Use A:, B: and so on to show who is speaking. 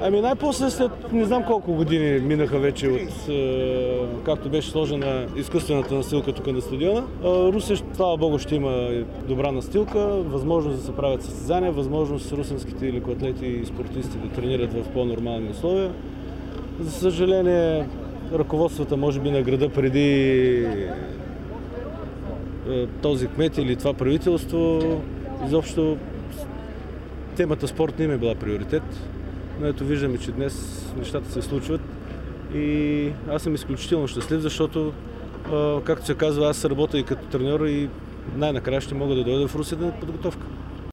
A: Ами най-после след не знам колко години минаха вече от както беше сложена изкуствената настилка тук на стадиона. Русе, слава Богу, ще има добра настилка, възможност да се правят състезания, възможност русенските лекоатлети и спортисти да тренират в по-нормални условия. За съжаление, ръководствата може би на града преди този кмет или това правителство, изобщо темата спорт не им е била приоритет. Но ето виждаме, че днес нещата се случват и аз съм изключително щастлив, защото, както се казва, аз работя и като треньор и най-накрая ще мога да дойда в Русе да подготовка.